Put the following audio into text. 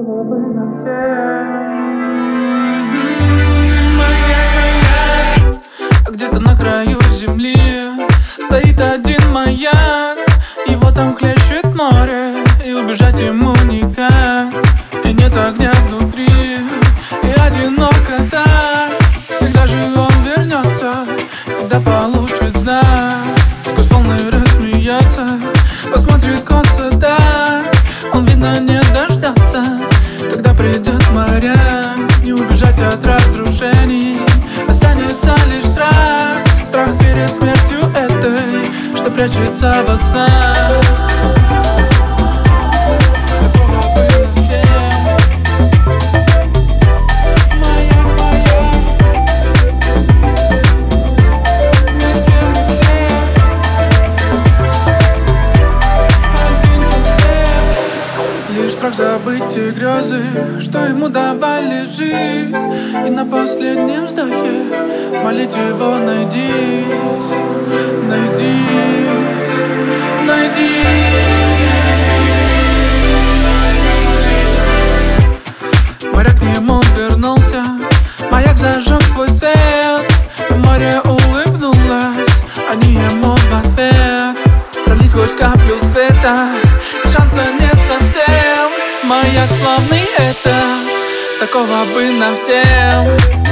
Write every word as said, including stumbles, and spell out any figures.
Такого бы на всех. Моя края, а где-то на краю земли стоит один маяк. Его там хлещет море, и убежать ему никак. И нет огня внутри, и одиноко так. Когда же он вернется, когда получит знак? Сквозь волны рассмеяться, посмотрит косо так. Он, видно, не дождаться, когда придет моряк. Не убежать от разрушений, останется лишь страх. Страх перед смертью этой, что прячется во снах. Лишь страх забыть те грезы, что ему давали жить. И на последнем вздохе молить его: найди, найди, найди. Моряк к нему вернулся, маяк зажег свой свет, и море улыбнулось, они ему в ответ. Пролить сквозь каплю света, и шанса нет совсем. Маяк славный это, такого бы на всем.